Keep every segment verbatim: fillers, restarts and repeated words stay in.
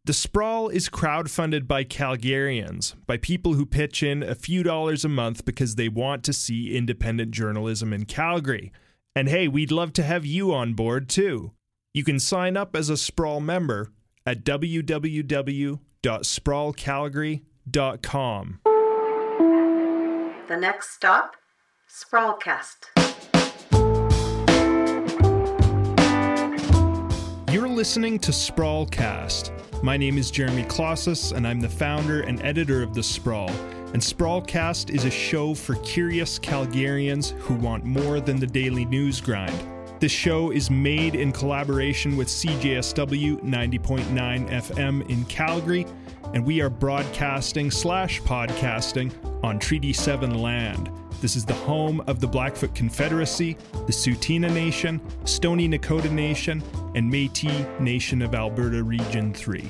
The Sprawl is crowdfunded by Calgarians, by people who pitch in a few dollars a month because they want to see independent journalism in Calgary. And hey, we'd love to have you on board too. You can sign up as a Sprawl member at w w w dot sprawl calgary dot com. The next stop, Sprawlcast. You're listening to Sprawlcast. My name is Jeremy Klossos, and I'm the founder and editor of The Sprawl. And Sprawlcast is a show for curious Calgarians who want more than the daily news grind. This show is made in collaboration with C J S W ninety point nine F M in Calgary, and we are broadcasting slash podcasting on Treaty seven land. This is the home of the Blackfoot Confederacy, the Tsuut'ina Nation, Stoney Nakoda Nation, and Métis Nation of Alberta Region three.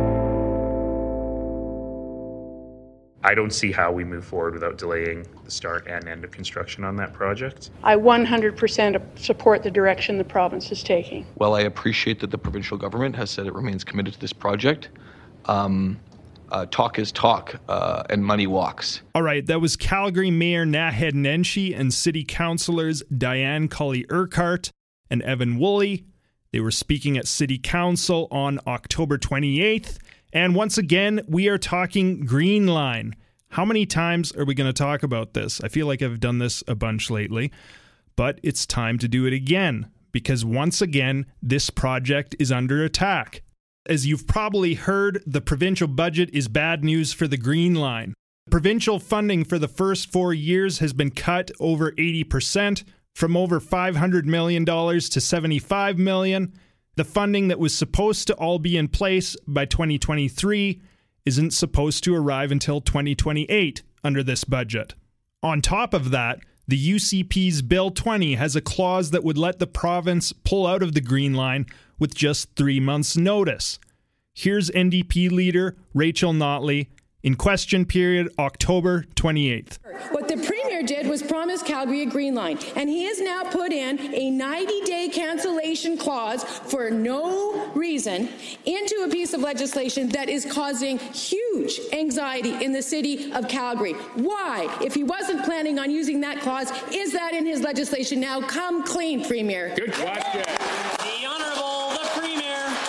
I don't see how we move forward without delaying the start and end of construction on that project. I one hundred percent support the direction the province is taking. Well, I appreciate that the provincial government has said it remains committed to this project. Um, uh, talk is talk, uh, and money walks. All right, that was Calgary Mayor Naheed Nenshi and City Councillors Diane Colley-Urquhart and Evan Woolley. They were speaking at City Council on October twenty-eighth. And once again, we are talking Green Line. How many times are we going to talk about this? I feel like I've done this a bunch lately, but it's time to do it again, because once again, this project is under attack. As you've probably heard, the provincial budget is bad news for the Green Line. Provincial funding for the first four years has been cut over eighty percent, from over five hundred million dollars to seventy-five million dollars. The funding that was supposed to all be in place by twenty twenty-three isn't supposed to arrive until twenty twenty-eight under this budget. On top of that, the U C P's Bill twenty has a clause that would let the province pull out of the Green Line with just three months' notice. Here's N D P leader Rachel Notley in question period October twenty-eighth. What the Premier did was promise Calgary a Green Line, and he has now put in a ninety-day cancellation clause for no reason into a piece of legislation that is causing huge anxiety in the city of Calgary. Why, if he wasn't planning on using that clause, is that in his legislation now? Come clean, Premier. Good question. The Honourable, the Premier.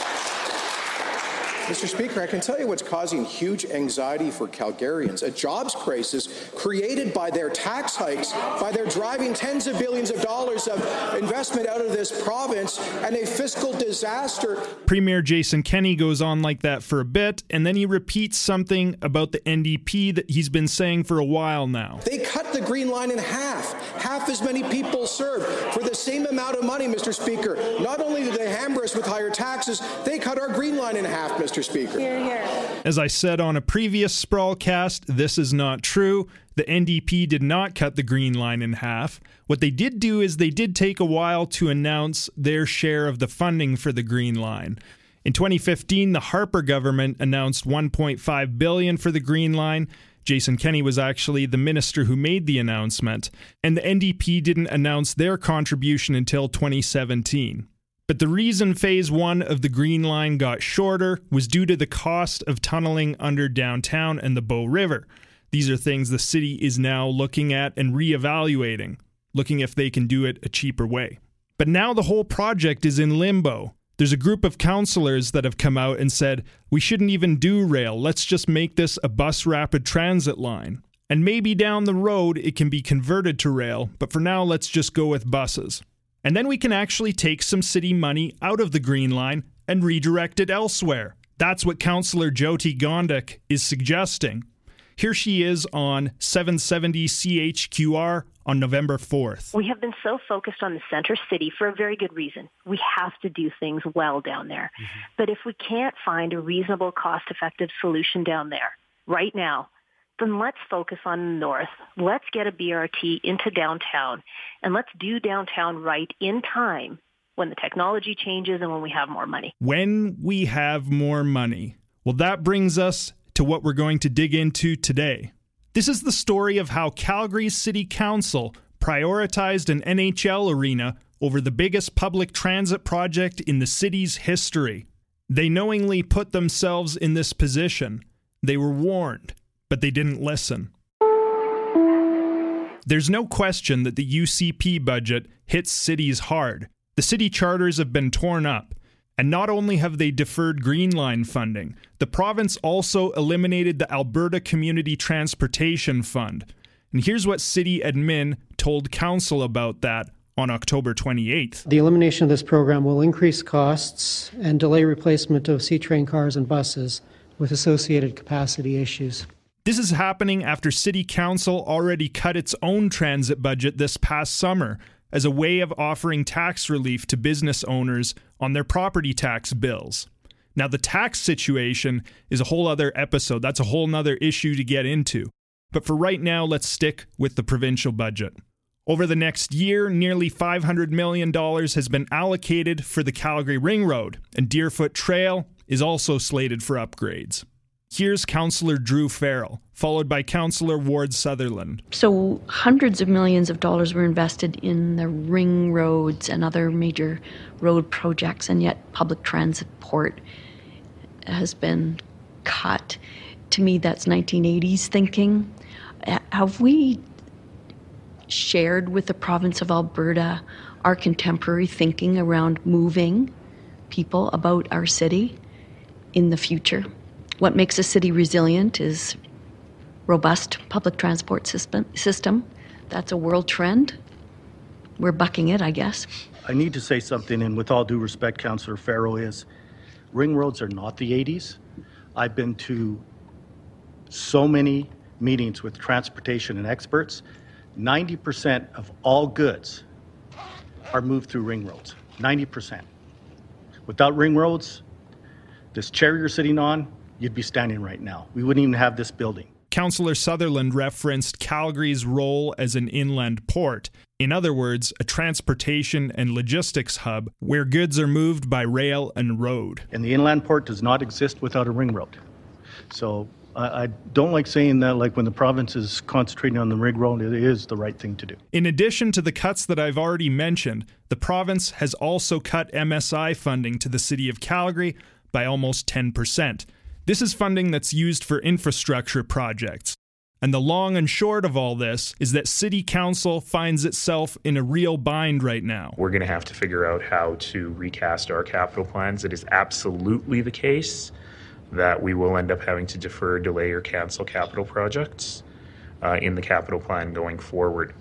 Mister Speaker, I can tell you what's causing huge anxiety for Calgarians, a jobs crisis created by their tax hikes, by their driving tens of billions of dollars of investment out of this province, and a fiscal disaster. Premier Jason Kenney goes on like that for a bit, and then he repeats something about the N D P that he's been saying for a while now. They cut the Green Line in half, half as many people served for the same amount of money, Mister Speaker. Not only did they hammer us with higher taxes, they cut our Green Line in half, Mister Speaker. Hear, hear. As I said on a previous Sprawlcast, this is not true. The N D P did not cut the Green Line in half. What they did do is they did take a while to announce their share of the funding for the Green Line. In twenty fifteen, the Harper government announced one point five billion dollars for the Green Line. Jason Kenney was actually the minister who made the announcement, and the N D P didn't announce their contribution until twenty seventeen. But the reason Phase one of the Green Line got shorter was due to the cost of tunneling under downtown and the Bow River. These are things the city is now looking at and reevaluating, looking if they can do it a cheaper way. But now the whole project is in limbo. There's a group of councillors that have come out and said, we shouldn't even do rail, let's just make this a bus rapid transit line. And maybe down the road it can be converted to rail, but for now let's just go with buses. And then we can actually take some city money out of the Green Line and redirect it elsewhere. That's what Councillor Jyoti Gondek is suggesting. Here she is on seven seventy C H Q R on November fourth. We have been so focused on the center city for a very good reason. We have to do things well down there. Mm-hmm. But if we can't find a reasonable, cost-effective solution down there right now, then let's focus on the north. Let's get a B R T into downtown, and let's do downtown right in time when the technology changes and when we have more money. When we have more money. Well, that brings us to what we're going to dig into today. This is the story of how Calgary's City Council prioritized an N H L arena over the biggest public transit project in the city's history. They knowingly put themselves in this position. They were warned, but they didn't listen. There's no question that the U C P budget hits cities hard. The city charters have been torn up. And not only have they deferred Green Line funding, the province also eliminated the Alberta Community Transportation Fund. And here's what city admin told council about that on October twenty-eighth. The elimination of this program will increase costs and delay replacement of C-Train cars and buses with associated capacity issues. This is happening after City Council already cut its own transit budget this past summer as a way of offering tax relief to business owners on their property tax bills. Now, the tax situation is a whole other episode. That's a whole nother issue to get into. But for right now, let's stick with the provincial budget. Over the next year, nearly five hundred million dollars has been allocated for the Calgary Ring Road, and Deerfoot Trail is also slated for upgrades. Here's Councillor Drew Farrell, followed by Councillor Ward Sutherland. So hundreds of millions of dollars were invested in the ring roads and other major road projects, and yet public transport has been cut. To me, that's nineteen eighties thinking. Have we shared with the province of Alberta our contemporary thinking around moving people about our city in the future? What makes a city resilient is robust public transport system. system. That's a world trend. We're bucking it, I guess. I need to say something, and with all due respect, Councillor Farrell, is ring roads are not the eighties. I've been to so many meetings with transportation and experts. ninety percent of all goods are moved through ring roads. ninety percent. Without ring roads, this chair you're sitting on, you'd be standing right now. We wouldn't even have this building. Councillor Sutherland referenced Calgary's role as an inland port. In other words, a transportation and logistics hub where goods are moved by rail and road. And the inland port does not exist without a ring road. So I, I don't like saying that, like when the province is concentrating on the ring road, it is the right thing to do. In addition to the cuts that I've already mentioned, the province has also cut M S I funding to the city of Calgary by almost ten percent. This is funding that's used for infrastructure projects. And the long and short of all this is that City Council finds itself in a real bind right now. We're going to have to figure out how to recast our capital plans. It is absolutely the case that we will end up having to defer, delay, or cancel capital projects uh, in the capital plan going forward.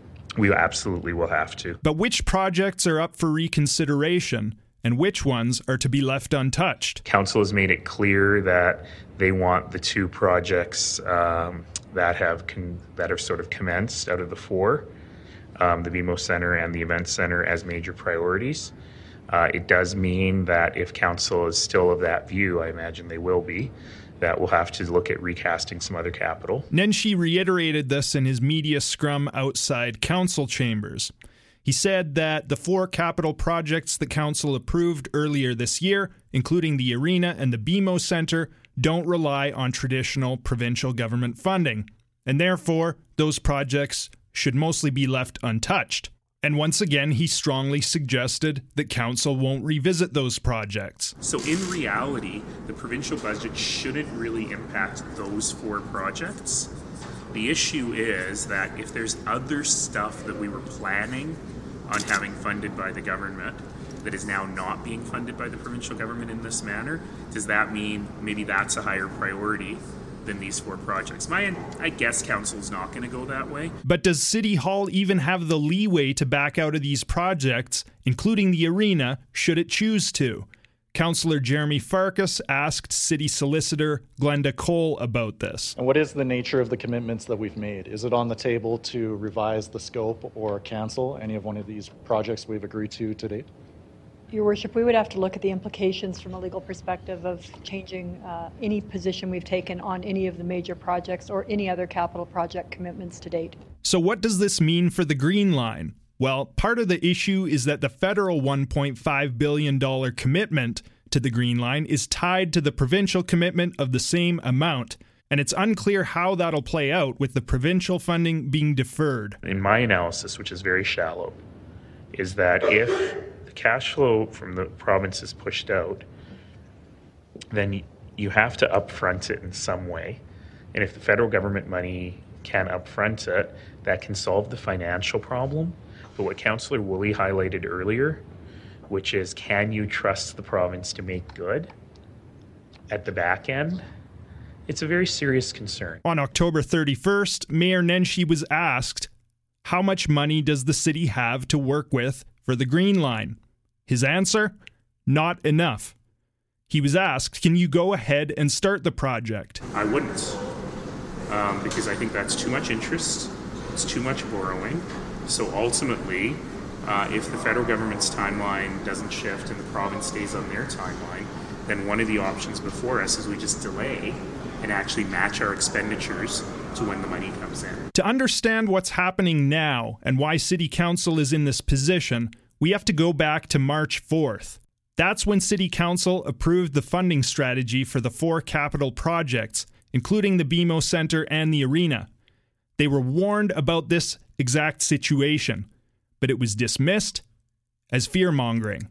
We absolutely will have to. But which projects are up for reconsideration? And which ones are to be left untouched? Council has made it clear that they want the two projects um, that have con- that have sort of commenced out of the four, um, the B M O Centre and the Event Centre, as major priorities. Uh, it does mean that if Council is still of that view, I imagine they will be, that we'll have to look at recasting some other capital. Nenshi reiterated this in his media scrum outside Council chambers. He said that the four capital projects the Council approved earlier this year, including the Arena and the B M O Centre, don't rely on traditional provincial government funding, and therefore those projects should mostly be left untouched. And once again, he strongly suggested that Council won't revisit those projects. So in reality, the provincial budget shouldn't really impact those four projects. The issue is that if there's other stuff that we were planning on having funded by the government that is now not being funded by the provincial government in this manner, does that mean maybe that's a higher priority than these four projects? My, I guess Council's not going to go that way. But does City Hall even have the leeway to back out of these projects, including the Arena, should it choose to? Councillor Jeremy Farkas asked City Solicitor Glenda Cole about this. And what is the nature of the commitments that we've made? Is it on the table to revise the scope or cancel any of one of these projects we've agreed to to date? Your Worship, we would have to look at the implications from a legal perspective of changing uh, any position we've taken on any of the major projects or any other capital project commitments to date. So what does this mean for the Green Line? Well, part of the issue is that the federal one point five billion dollars commitment to the Green Line is tied to the provincial commitment of the same amount, and it's unclear how that'll play out with the provincial funding being deferred. In my analysis, which is very shallow, is that if the cash flow from the province is pushed out, then you have to upfront it in some way. And if the federal government money can upfront it, that can solve the financial problem. But what Councillor Woolley highlighted earlier, which is, can you trust the province to make good at the back end? It's a very serious concern. On October thirty-first, Mayor Nenshi was asked, how much money does the city have to work with for the Green Line? His answer? Not enough. He was asked, can you go ahead and start the project? I wouldn't, um, because I think that's too much interest, it's too much borrowing. So ultimately, uh, if the federal government's timeline doesn't shift and the province stays on their timeline, then one of the options before us is we just delay and actually match our expenditures to when the money comes in. To understand what's happening now and why City Council is in this position, we have to go back to March fourth. That's when City Council approved the funding strategy for the four capital projects, including the B M O Centre and the arena. They were warned about this exact situation, but it was dismissed as fear-mongering.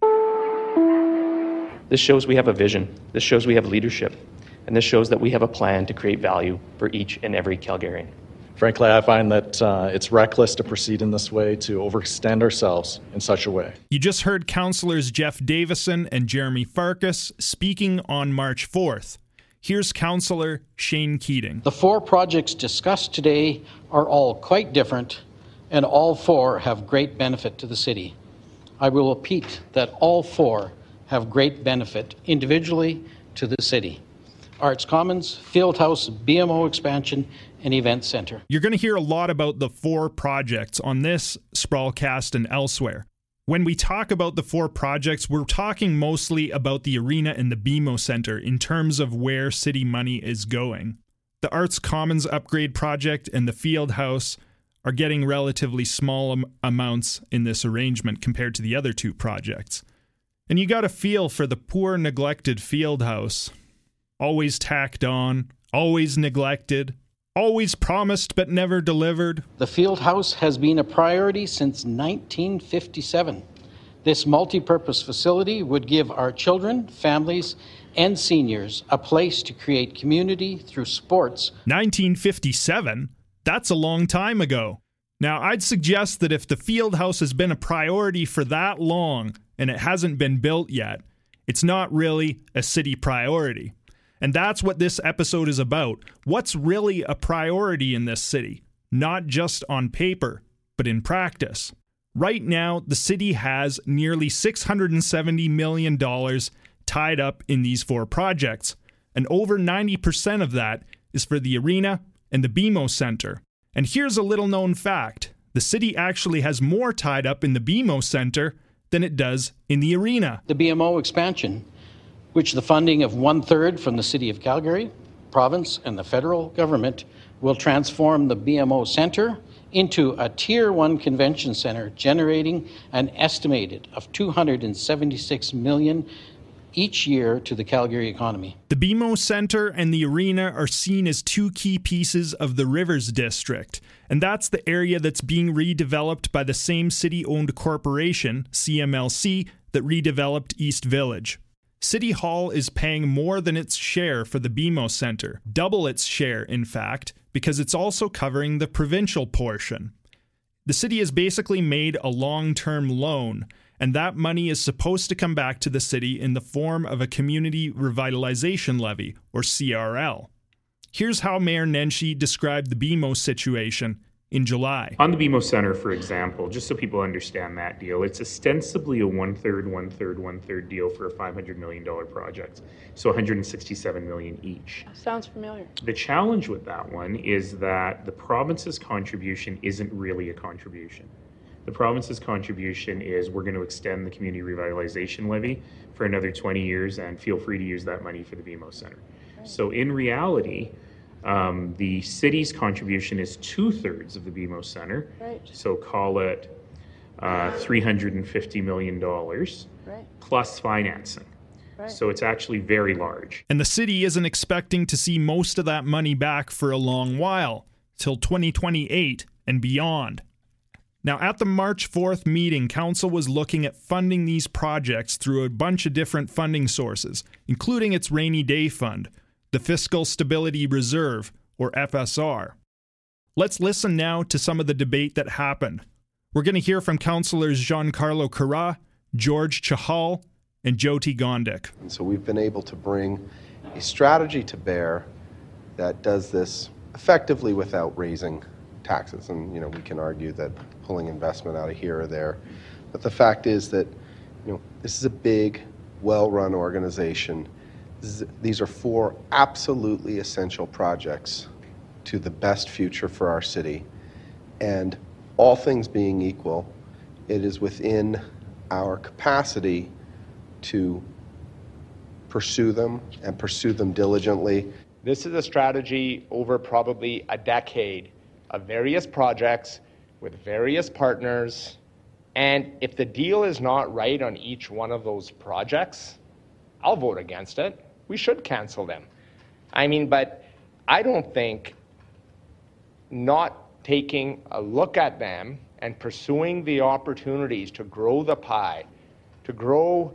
This shows we have a vision. This shows we have leadership. And this shows that we have a plan to create value for each and every Calgarian. Frankly, I find that uh, it's reckless to proceed in this way, to overextend ourselves in such a way. You just heard Councillors Jeff Davison and Jeremy Farkas speaking on March fourth. Here's Councillor Shane Keating. The four projects discussed today are all quite different, and all four have great benefit to the city. I will repeat that all four have great benefit individually to the city. Arts Commons, Fieldhouse, B M O expansion, and Event Centre. You're going to hear a lot about the four projects on this Sprawlcast and elsewhere. When we talk about the four projects, we're talking mostly about the arena and the B M O Centre in terms of where city money is going. The Arts Commons upgrade project and the Fieldhouse are getting relatively small am- amounts in this arrangement compared to the other two projects. And you got a feel for the poor, neglected Fieldhouse. Always tacked on, always neglected, always promised but never delivered. The Fieldhouse has been a priority since nineteen fifty-seven. This multi-purpose facility would give our children, families, and seniors a place to create community through sports. nineteen fifty-seven? That's a long time ago. Now, I'd suggest that if the Fieldhouse has been a priority for that long and it hasn't been built yet, it's not really a city priority. And that's what this episode is about. What's really a priority in this city? Not just on paper, but in practice. Right now, the city has nearly six hundred seventy million dollars tied up in these four projects, and over ninety percent of that is for the arena and the B M O Centre. And here's a little known fact. The city actually has more tied up in the B M O Centre than it does in the arena. The B M O expansion, which the funding of one-third from the City of Calgary, province, and the federal government will transform the B M O Centre into a Tier one convention centre, generating an estimated of two hundred seventy-six million dollars each year to the Calgary economy. The B M O Centre and the arena are seen as two key pieces of the Rivers District, and that's the area that's being redeveloped by the same city-owned corporation, C M L C, that redeveloped East Village. City Hall is paying more than its share for the B M O Centre, double its share, in fact, because it's also covering the provincial portion. The city has basically made a long-term loan, and that money is supposed to come back to the city in the form of a Community Revitalization Levy, or C R L. Here's how Mayor Nenshi described the B M O situation in July. On the B M O Centre, for example, just so people understand that deal, it's ostensibly a one-third, one-third, one-third deal for a five hundred million dollars project, so one hundred sixty-seven million dollars each. Sounds familiar. The challenge with that one is that the province's contribution isn't really a contribution. The province's contribution is we're going to extend the Community Revitalization Levy for another twenty years and feel free to use that money for the B M O Centre. Right. So in reality, Um, the city's contribution is two-thirds of the B M O Centre, right. So call it uh, three hundred fifty million dollars right. plus financing. Right. So it's actually very large. And the city isn't expecting to see most of that money back for a long while, till twenty twenty-eight and beyond. Now, at the March fourth meeting, Council was looking at funding these projects through a bunch of different funding sources, including its Rainy Day Fund, the Fiscal Stability Reserve, or F S R. Let's listen now to some of the debate that happened. We're going to hear from Councillors Giancarlo Carra, George Chahal, and Jyoti Gondik. And so we've been able to bring a strategy to bear that does this effectively without raising taxes. And, you know, we can argue that pulling investment out of here or there. But the fact is that, you know, this is a big, well-run organization. Is, these are four absolutely essential projects to the best future for our city. And all things being equal, it is within our capacity to pursue them and pursue them diligently. This is a strategy over probably a decade of various projects with various partners, and if the deal is not right on each one of those projects, I'll vote against it. We should cancel them. I mean, but I don't think not taking a look at them and pursuing the opportunities to grow the pie, to grow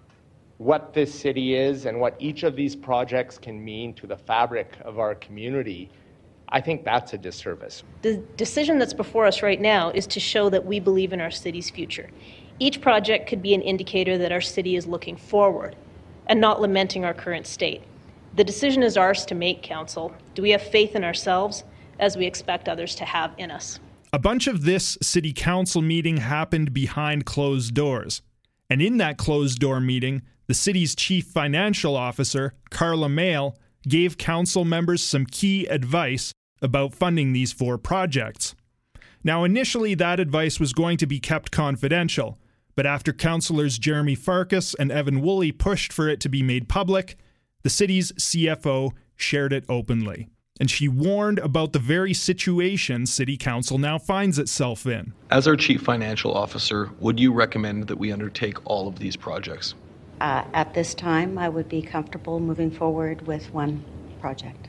what this city is and what each of these projects can mean to the fabric of our community, I think that's a disservice. The decision that's before us right now is to show that we believe in our city's future. Each project could be an indicator that our city is looking forward and not lamenting our current state. The decision is ours to make, Council. Do we have faith in ourselves as we expect others to have in us? A bunch of this City Council meeting happened behind closed doors. And in that closed-door meeting, the city's chief financial officer, Carla Mail, gave council members some key advice about funding these four projects. Now, initially, that advice was going to be kept confidential, but after councillors Jeremy Farkas and Evan Woolley pushed for it to be made public, the city's C F O shared it openly. And she warned about the very situation City Council now finds itself in. As our Chief Financial Officer, would you recommend that we undertake all of these projects? Uh, at this time, I would be comfortable moving forward with one project.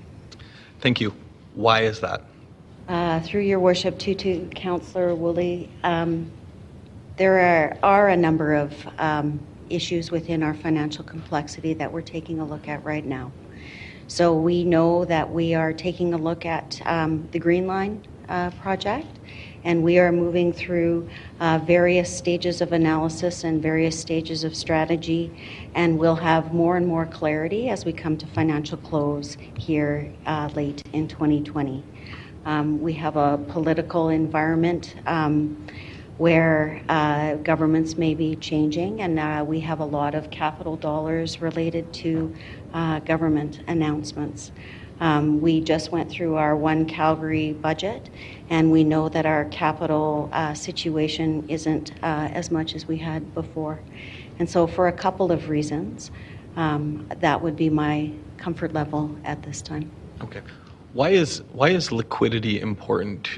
Thank you. Why is that? Uh, through your worship, to, to Councillor Woolley, um, there are, are a number of um, issues within our financial complexity that we're taking a look at right now. So we know that we are taking a look at um, the Green Line uh, project, and we are moving through uh, various stages of analysis and various stages of strategy, and we'll have more and more clarity as we come to financial close here uh, late in twenty twenty. Um, we have a political environment um, where uh, governments may be changing, and uh, we have a lot of capital dollars related to uh, government announcements. Um, we just went through our One Calgary budget, and we know that our capital uh, situation isn't uh, as much as we had before. And so for a couple of reasons, um, that would be my comfort level at this time. Okay. Why is, why is liquidity important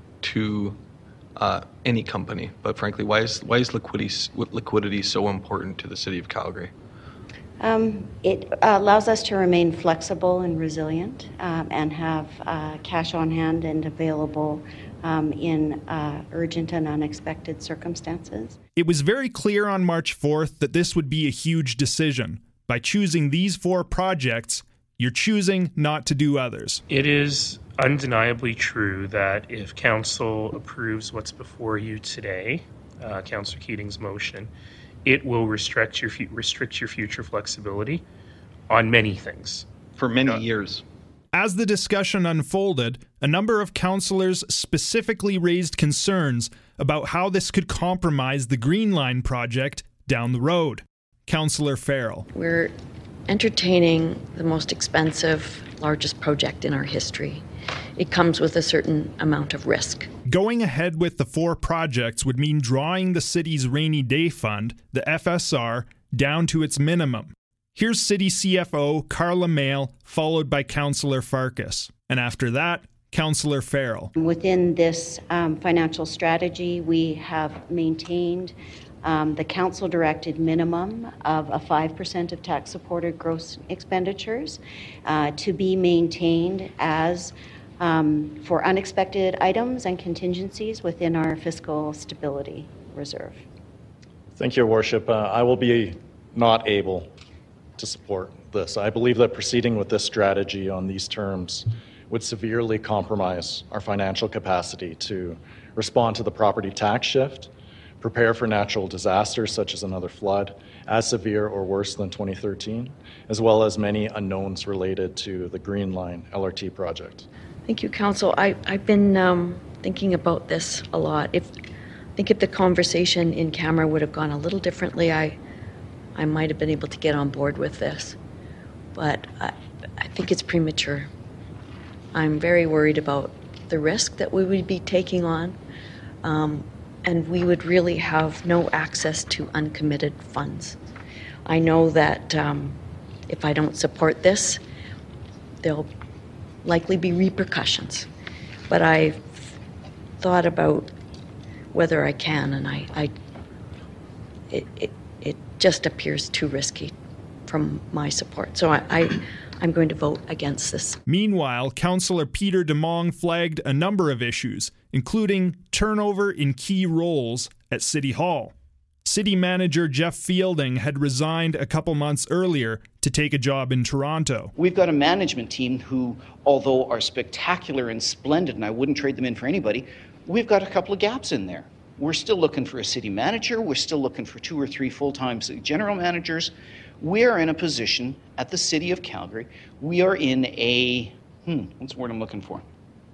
to Uh, any company, but frankly, why is why is liquidity liquidity so important to the City of Calgary? Um, it uh, allows us to remain flexible and resilient, um, and have uh, cash on hand and available um, in uh, urgent and unexpected circumstances. It was very clear on March fourth that this would be a huge decision. By choosing these four projects, you're choosing not to do others. It is undeniably true that if Council approves what's before you today, uh, Councillor Keating's motion, it will restrict your fu- restrict your future flexibility on many things. For many uh, years. As the discussion unfolded, a number of councillors specifically raised concerns about how this could compromise the Green Line project down the road. Councillor Farrell. We're entertaining the most expensive, largest project in our history. It comes with a certain amount of risk. Going ahead with the four projects would mean drawing the city's Rainy Day Fund, the F S R, down to its minimum. Here's City C F O Carla Mail, followed by Councillor Farkas. And after that, Councillor Farrell. Within this um, financial strategy, we have maintained um, the council-directed minimum of a five percent of tax-supported gross expenditures uh, to be maintained as um, for unexpected items and contingencies within our fiscal stability reserve. Thank you, Your Worship. Uh, I will be not able to support this. I believe that proceeding with this strategy on these terms would severely compromise our financial capacity to respond to the property tax shift, prepare for natural disasters such as another flood, as severe or worse than twenty thirteen, as well as many unknowns related to the Green Line L R T project. Thank you, Council. I, I've been um, thinking about this a lot. If I think if the conversation in camera would have gone a little differently, I, I might have been able to get on board with this. But I, I think it's premature. I'm very worried about the risk that we would be taking on, um, and we would really have no access to uncommitted funds. I know that um, if I don't support this, there'll likely be repercussions. But I've thought about whether I can, and I, I it, it, it just appears too risky from my support. So I, I I'm going to vote against this. Meanwhile, Councillor Peter Demong flagged a number of issues, including turnover in key roles at City Hall. City Manager Jeff Fielding had resigned a couple months earlier to take a job in Toronto. We've got a management team who, although are spectacular and splendid, and I wouldn't trade them in for anybody, we've got a couple of gaps in there. We're still looking for a city manager. We're still looking for two or three full-time general managers. We are in a position at the City of Calgary. We are in a, hmm, what's the word I'm looking for?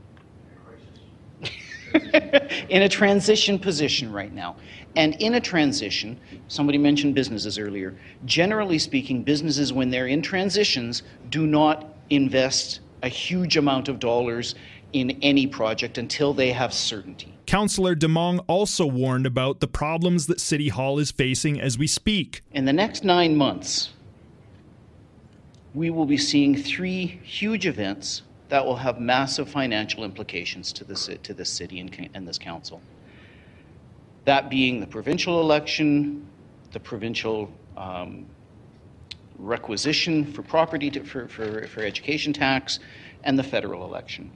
in a transition position right now. And in a transition, somebody mentioned businesses earlier. Generally speaking, businesses, when they're in transitions, do not invest a huge amount of dollars in any project until they have certainty. Councillor Demong also warned about the problems that City Hall is facing as we speak. In the next nine months, we will be seeing three huge events that will have massive financial implications to the, to the city and, and this council. That being the provincial election, the provincial um, requisition for property to, for, for, for education tax, and the federal election.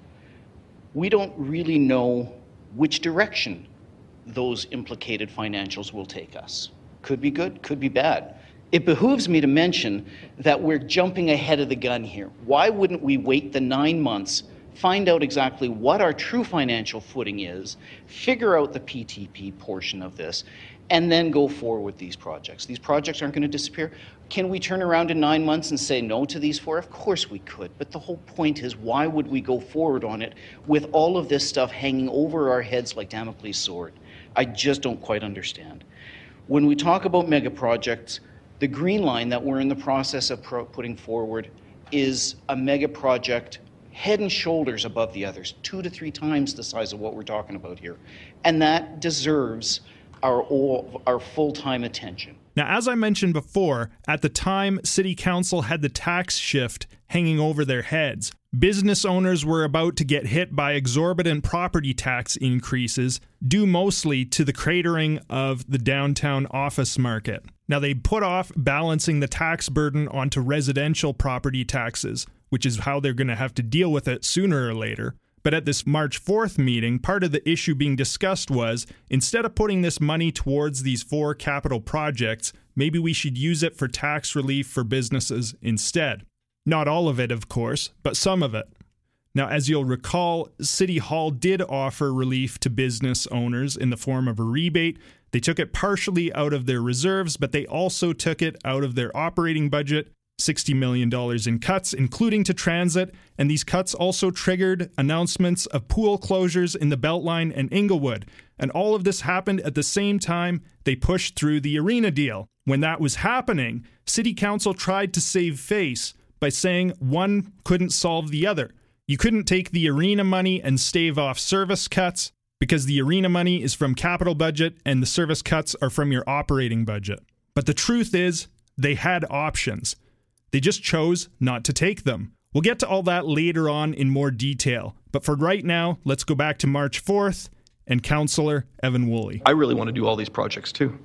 We don't really know which direction those implicated financials will take us. Could be good, could be bad. It behooves me to mention that we're jumping ahead of the gun here. Why wouldn't we wait the nine months, find out exactly what our true financial footing is, figure out the P T P portion of this, and then go forward with these projects? These projects aren't going to disappear. Can we turn around in nine months and say no to these four? Of course we could, but the whole point is, why would we go forward on it with all of this stuff hanging over our heads like Damocles' sword? I just don't quite understand. When we talk about mega projects, the Green Line that we're in the process of pro- putting forward is a mega project head and shoulders above the others, two to three times the size of what we're talking about here. And that deserves our, all, our full-time attention. Now, as I mentioned before, at the time, City Council had the tax shift hanging over their heads. Business owners were about to get hit by exorbitant property tax increases, due mostly to the cratering of the downtown office market. Now, they put off balancing the tax burden onto residential property taxes, which is how they're going to have to deal with it sooner or later. But at this March fourth meeting, part of the issue being discussed was, instead of putting this money towards these four capital projects, maybe we should use it for tax relief for businesses instead. Not all of it, of course, but some of it. Now, as you'll recall, City Hall did offer relief to business owners in the form of a rebate. They took it partially out of their reserves, but they also took it out of their operating budget, sixty million dollars in cuts, including to transit, and these cuts also triggered announcements of pool closures in the Beltline and Inglewood. And all of this happened at the same time they pushed through the arena deal. When that was happening, City Council tried to save face by saying one couldn't solve the other. You couldn't take the arena money and stave off service cuts because the arena money is from capital budget and the service cuts are from your operating budget. But the truth is, they had options. They just chose not to take them. We'll get to all that later on in more detail. But for right now, let's go back to March fourth and Councillor Evan Woolley. I really want to do all these projects too.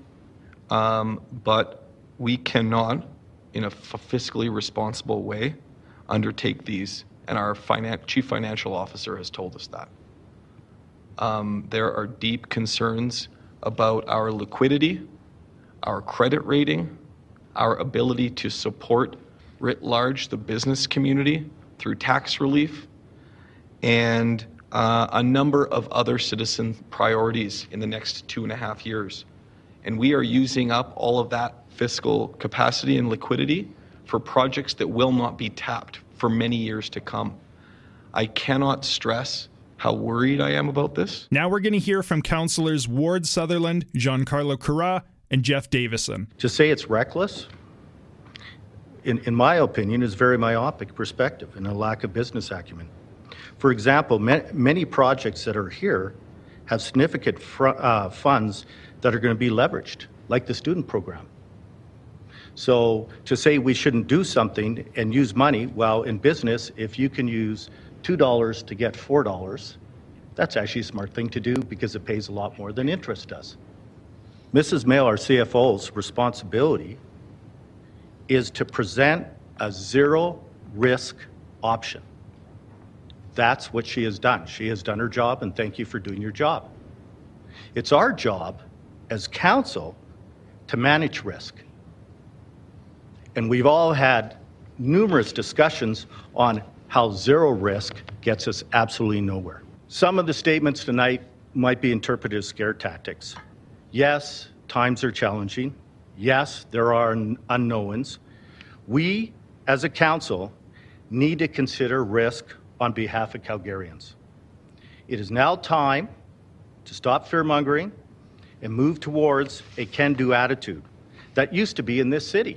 Um, but we cannot, in a f- fiscally responsible way, undertake these and our finan- chief financial officer has told us that. Um, there are deep concerns about our liquidity, our credit rating, our ability to support writ large the business community through tax relief, and uh, a number of other citizen priorities in the next two and a half years. And we are using up all of that fiscal capacity and liquidity for projects that will not be tapped for many years to come. I cannot stress how worried I am about this. Now we're going to hear from councillors Ward Sutherland, Giancarlo Carra, and Jeff Davison. To say it's reckless, in, in my opinion, is very myopic perspective and a lack of business acumen. For example, ma- many projects that are here have significant fr- uh, funds that are going to be leveraged, like the student program. So to say we shouldn't do something and use money, well, in business, if you can use two dollars to get four dollars, that's actually a smart thing to do because it pays a lot more than interest does. Missus Mail, our C F O's responsibility is to present a zero-risk option. That's what she has done. She has done her job, and thank you for doing your job. It's our job as council to manage risk. And we've all had numerous discussions on how zero risk gets us absolutely nowhere. Some of the statements tonight might be interpreted as scare tactics. Yes, times are challenging. Yes, there are unknowns. We, as a council, need to consider risk on behalf of Calgarians. It is now time to stop fear-mongering and move towards a can-do attitude that used to be in this city.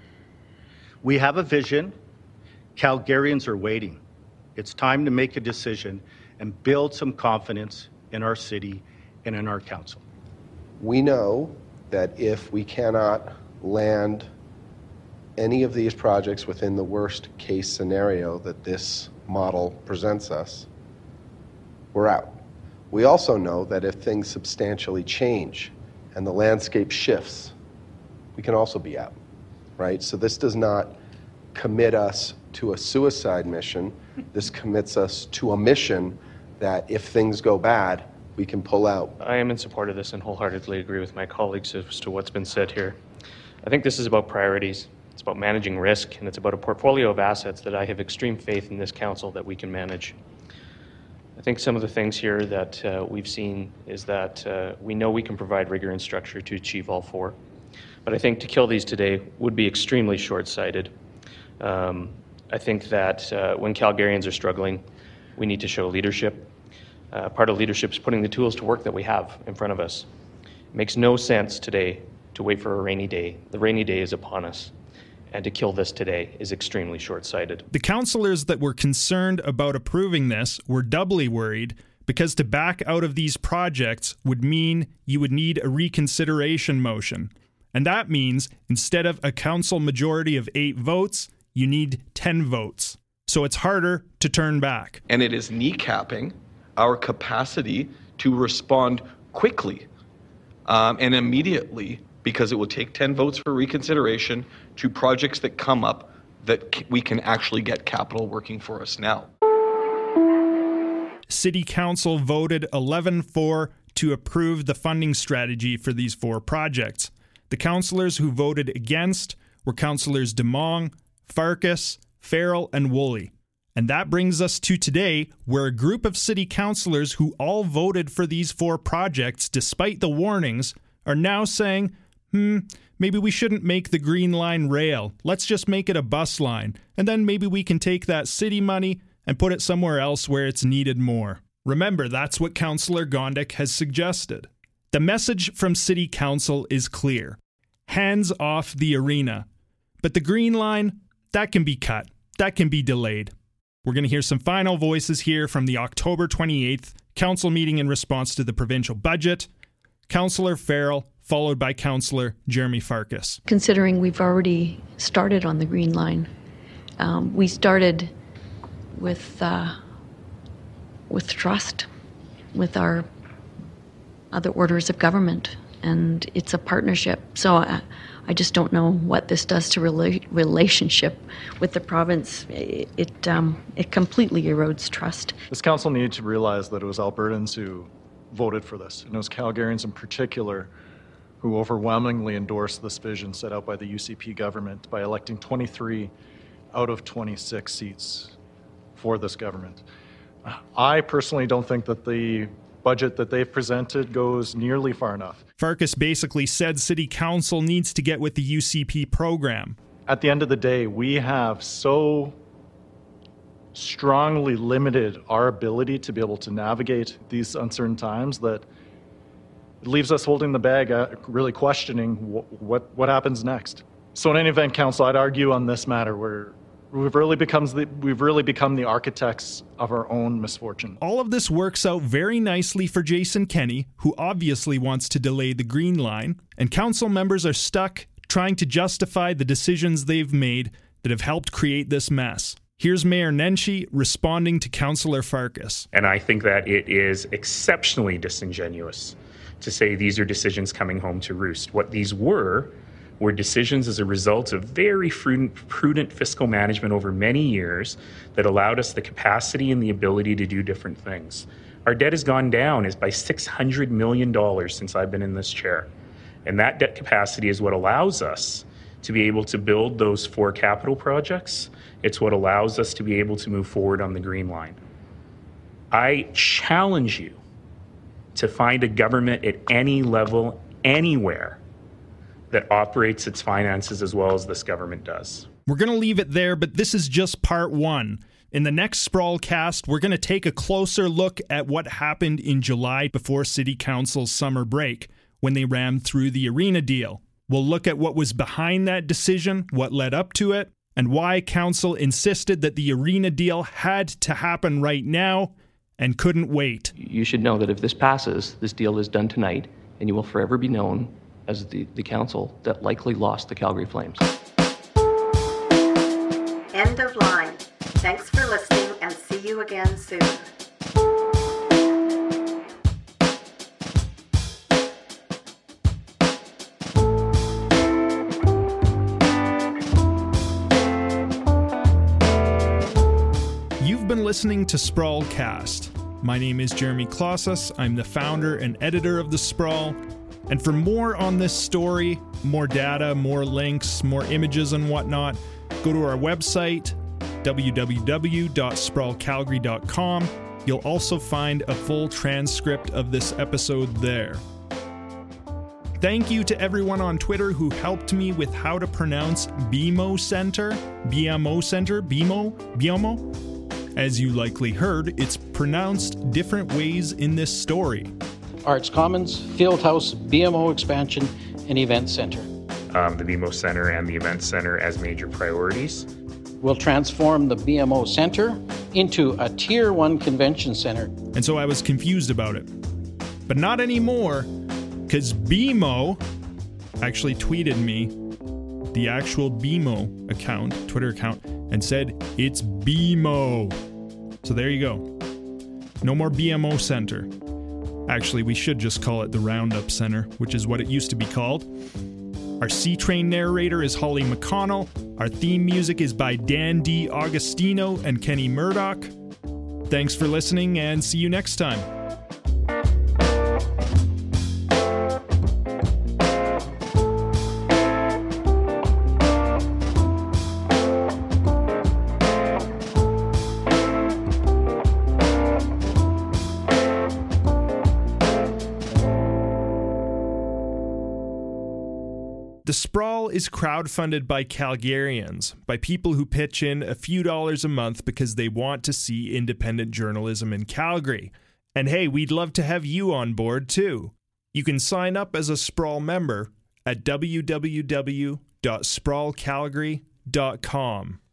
We have a vision. Calgarians are waiting. It's time to make a decision and build some confidence in our city and in our council. We know that if we cannot land any of these projects within the worst case scenario that this model presents us, we're out. We also know that if things substantially change and the landscape shifts, we can also be out, right? So this does not commit us to a suicide mission. This commits us to a mission that if things go bad, we can pull out. I am in support of this and wholeheartedly agree with my colleagues as to what's been said here. I think this is about priorities. It's about managing risk, and it's about a portfolio of assets that I have extreme faith in this council that we can manage. I think some of the things here that uh, we've seen is that uh, we know we can provide rigor and structure to achieve all four. But I think to kill these today would be extremely short-sighted. Um, I think that uh, when Calgarians are struggling, we need to show leadership. Uh, part of leadership is putting the tools to work that we have in front of us. It makes no sense today to wait for a rainy day. The rainy day is upon us. And to kill this today is extremely short-sighted. The councillors that were concerned about approving this were doubly worried because to back out of these projects would mean you would need a reconsideration motion. And that means instead of a council majority of eight votes, you need ten votes. So it's harder to turn back. And it is kneecapping our capacity to respond quickly um, and immediately, because it will take ten votes for reconsideration to projects that come up that we can actually get capital working for us now. City Council voted eleven four to approve the funding strategy for these four projects. The councillors who voted against were councillors DeMong, Farkas, Farrell, and Woolley. And that brings us to today, where a group of city councillors who all voted for these four projects, despite the warnings, are now saying, hmm, maybe we shouldn't make the Green Line rail. Let's just make it a bus line. And then maybe we can take that city money and put it somewhere else where it's needed more. Remember, that's what Councillor Gondek has suggested. The message from City Council is clear. Hands off the arena. But the Green Line, that can be cut. That can be delayed. We're going to hear some final voices here from the October twenty-eighth council meeting in response to the provincial budget. Councillor Farrell, followed by Councillor Jeremy Farkas. Considering we've already started on the Green Line, um, we started with uh, with trust with our other orders of government, and it's a partnership. So uh, I just don't know what this does to rela- relationship with the province. It it, um, it completely erodes trust. This council needed to realize that it was Albertans who voted for this, and it was Calgarians in particular who overwhelmingly endorsed this vision set out by the U C P government by electing twenty-three out of twenty-six seats for this government. I personally don't think that the budget that they've presented goes nearly far enough. Farkas basically said City Council needs to get with the U C P program. At the end of the day, we have so strongly limited our ability to be able to navigate these uncertain times that it leaves us holding the bag, uh, really questioning wh- what what happens next. So in any event, Council, I'd argue on this matter where We've really, becomes the, we've really become the architects of our own misfortune. All of this works out very nicely for Jason Kenney, who obviously wants to delay the Green Line, and council members are stuck trying to justify the decisions they've made that have helped create this mess. Here's Mayor Nenshi responding to Councillor Farkas. And I think that it is exceptionally disingenuous to say these are decisions coming home to roost. What these were were decisions as a result of very prudent, prudent fiscal management over many years that allowed us the capacity and the ability to do different things. Our debt has gone down is by six hundred million dollars since I've been in this chair. And that debt capacity is what allows us to be able to build those four capital projects. It's what allows us to be able to move forward on the Green Line. I challenge you to find a government at any level, anywhere, that operates its finances as well as this government does. We're going to leave it there, but this is just part one. In the next Sprawlcast, we're going to take a closer look at what happened in July before City Council's summer break, when they rammed through the Arena deal. We'll look at what was behind that decision, what led up to it, and why Council insisted that the Arena deal had to happen right now and couldn't wait. You should know that if this passes, this deal is done tonight, and you will forever be known as the, the council that likely lost the Calgary Flames. End of line. Thanks for listening and see you again soon. You've been listening to Sprawlcast. My name is Jeremy Klossas. I'm the founder and editor of The Sprawl. And for more on this story, more data, more links, more images and whatnot, go to our website, w w w dot sprawl calgary dot com. You'll also find a full transcript of this episode there. Thank you to everyone on Twitter who helped me with how to pronounce B M O Center, B M O Center, B M O, B M O. As you likely heard, it's pronounced different ways in this story. Arts Commons, Fieldhouse, B M O expansion, and Event Centre. Um, the B M O Centre and the Event Centre as major priorities. We'll transform the B M O Centre into a Tier one convention centre. And so I was confused about it. But not anymore, because B M O actually tweeted me, the actual B M O account, Twitter account, and said, it's B M O. So there you go. No more B M O Centre. Actually, we should just call it the Roundup Center, which is what it used to be called. Our C-Train narrator is Holly McConnell. Our theme music is by Dan D. Augustino and Kenny Murdoch. Thanks for listening, and see you next time. The Sprawl is crowdfunded by Calgarians, by people who pitch in a few dollars a month because they want to see independent journalism in Calgary. And hey, we'd love to have you on board too. You can sign up as a Sprawl member at w w w dot sprawl calgary dot com.